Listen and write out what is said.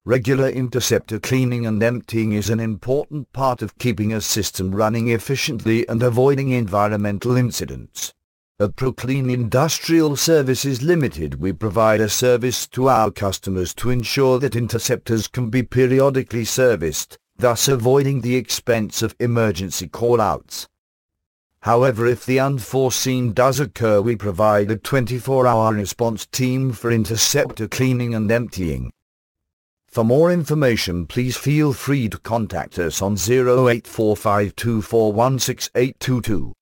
Regular interceptor cleaning and emptying is an important part of keeping a system running efficiently and avoiding environmental incidents. At ProClean Industrial Services Limited, we provide a service to our customers to ensure that interceptors can be periodically serviced, thus avoiding the expense of emergency call-outs. However, if the unforeseen does occur, we provide a 24-hour response team for interceptor cleaning and emptying. For more information, please feel free to contact us on 08452416822.